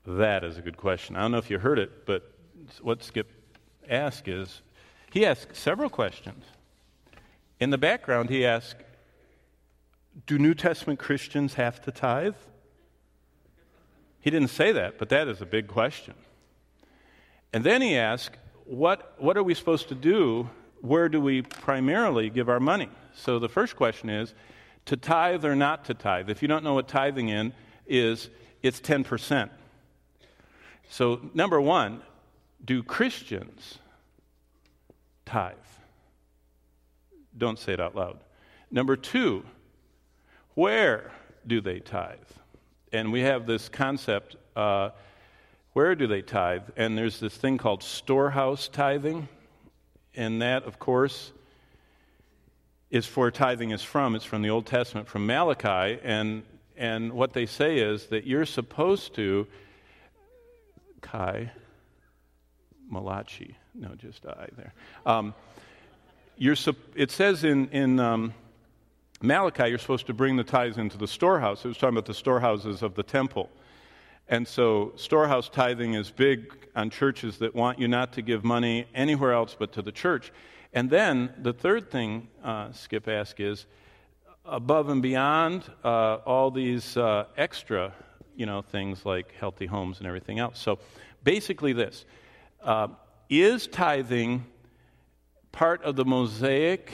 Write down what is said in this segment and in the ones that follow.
That is a good question. I don't know if you heard it, but what Skip asked is, he asked several questions. In the background, he asked, do New Testament Christians have to tithe? He didn't say that, but that is a big question. And then he asked, what are we supposed to do? Where do we primarily give our money? So the first question is, to tithe or not to tithe? If you don't know what tithing is, it's 10%. So number one, do Christians tithe? Don't say it out loud. Number two, where do they tithe? And we have this concept, where do they tithe? And there's this thing called storehouse tithing. And that, of course, is where tithing is from. It's from the Old Testament, from Malachi. And what they say is that you're supposed to, Malachi, no, just I there. It says in Malachi, you're supposed to bring the tithes into the storehouse. It was talking about the storehouses of the temple. And so storehouse tithing is big on churches that want you not to give money anywhere else but to the church. And then the third thing Skip asked is, above and beyond all these extra, things like healthy homes and everything else. So basically this, is tithing part of the Mosaic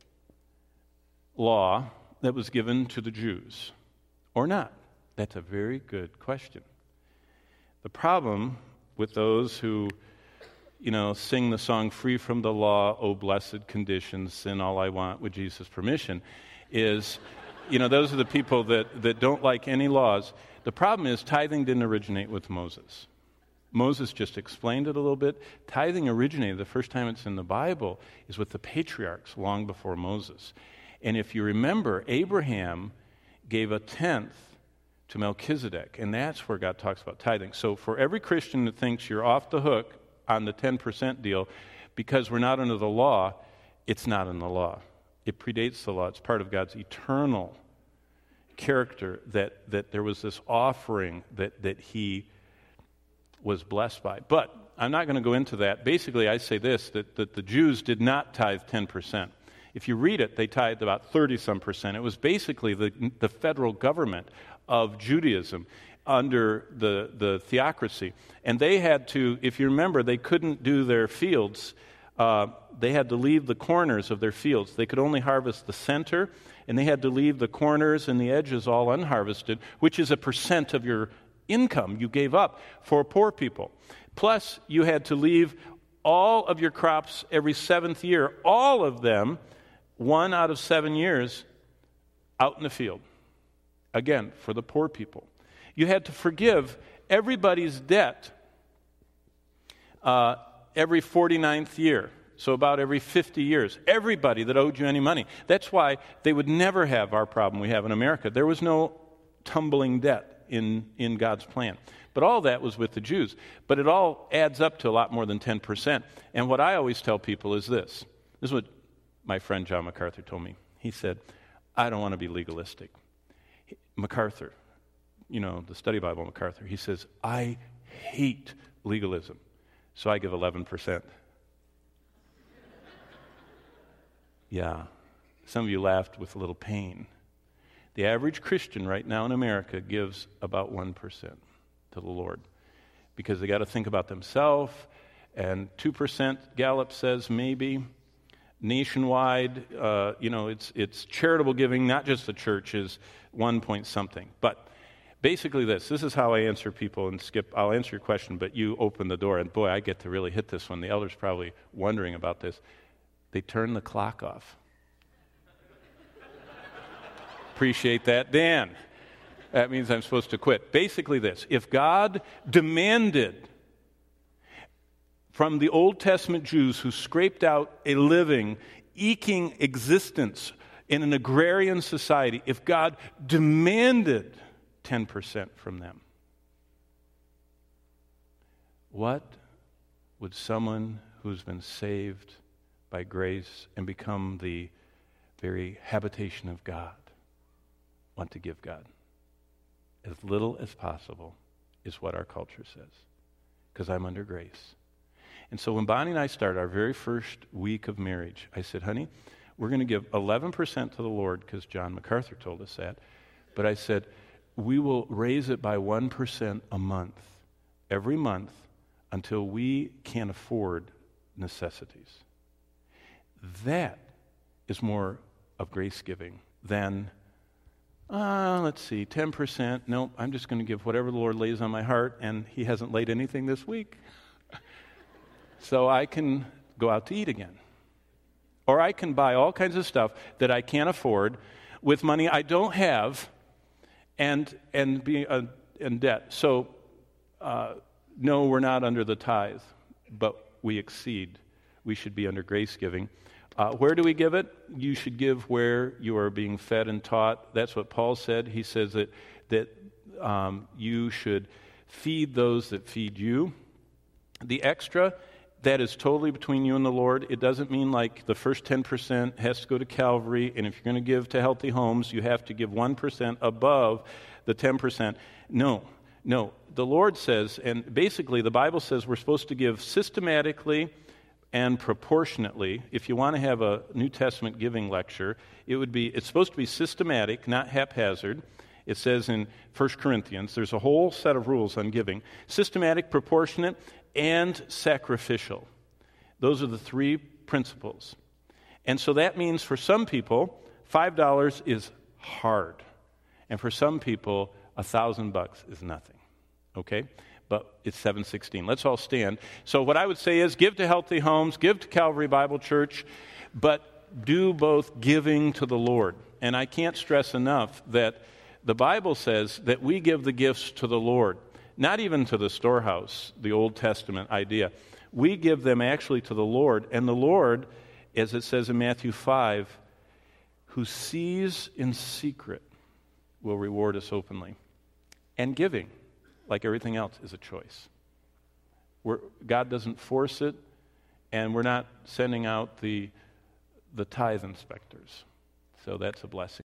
law that was given to the Jews or not? That's a very good question. The problem with those who, sing the song "Free from the Law, O Blessed Conditions, Sin All I Want with Jesus' Permission," is, those are the people that don't like any laws. The problem is tithing didn't originate with Moses. Moses just explained it a little bit. Tithing originated, the first time it's in the Bible, is with the patriarchs long before Moses. And if you remember, Abraham gave a tenth to Melchizedek, and that's where God talks about tithing. So for every Christian that thinks you're off the hook on the 10% deal because we're not under the law, it's not in the law. It predates the law. It's part of God's eternal character that there was this offering that he was blessed by. But I'm not going to go into that. Basically, I say this, that the Jews did not tithe 10%. If you read it, they tithed about 30-some%. It was basically the federal government of Judaism under the theocracy. And they had to, if you remember, they couldn't do their fields. They had to leave the corners of their fields. They could only harvest the center, and they had to leave the corners and the edges all unharvested, which is a percent of your income you gave up for poor people. Plus, you had to leave all of your crops every seventh year, all of them, 1 out of 7 years, out in the field. Again, for the poor people. You had to forgive everybody's debt every 49th year. So about every 50 years. Everybody that owed you any money. That's why they would never have our problem we have in America. There was no tumbling debt in God's plan. But all that was with the Jews. But it all adds up to a lot more than 10%. And what I always tell people is this. This is what my friend John MacArthur told me. He said, I don't want to be legalistic. MacArthur, the study Bible MacArthur, he says, I hate legalism. So I give 11%. Yeah, some of you laughed with a little pain. The average Christian right now in America gives about 1% to the Lord because they got to think about themselves, and 2%, Gallup says, maybe. Nationwide, it's charitable giving, not just the churches, 1 point something. But basically this is how I answer people, and Skip, I'll answer your question, but you open the door, and boy, I get to really hit this one. The elders probably wondering about this. They turn the clock off. Appreciate that, Dan. That means I'm supposed to quit. Basically this, if God demanded from the Old Testament Jews who scraped out a living, eking existence in an agrarian society, if God demanded 10% from them, what would someone who's been saved by grace and become the very habitation of God want to give God? As little as possible, is what our culture says, because I'm under grace. And so when Bonnie and I started our very first week of marriage, I said, honey, we're going to give 11% to the Lord, because John MacArthur told us that. But I said, we will raise it by 1% a month, every month, until we can afford necessities. That is more of grace giving than, let's see, 10%. No, I'm just going to give whatever the Lord lays on my heart, and He hasn't laid anything this week. So I can go out to eat again. Or I can buy all kinds of stuff that I can't afford with money I don't have and be in debt. So, no, we're not under the tithe, but we exceed. We should be under grace giving. Where do we give it? You should give where you are being fed and taught. That's what Paul said. He says that you should feed those that feed you. The extra, that is totally between you and the Lord. It doesn't mean like the first 10% has to go to Calvary, and if you're going to give to Healthy Homes, you have to give 1% above the 10%. No. The Lord says, and basically the Bible says we're supposed to give systematically and proportionately. If you want to have a New Testament giving lecture, it's supposed to be systematic, not haphazard. It says in 1 Corinthians, there's a whole set of rules on giving. Systematic, proportionate, and sacrificial. Those are the three principles. And so that means for some people, $5 is hard. And for some people, $1,000 is nothing. Okay? But it's 7:16. Let's all stand. So what I would say is give to Healthy Homes, give to Calvary Bible Church, but do both giving to the Lord. And I can't stress enough that the Bible says that we give the gifts to the Lord, not even to the storehouse, the Old Testament idea. We give them actually to the Lord. And the Lord, as it says in Matthew 5, who sees in secret will reward us openly. And giving, like everything else, is a choice. God doesn't force it, and we're not sending out the tithe inspectors. So that's a blessing.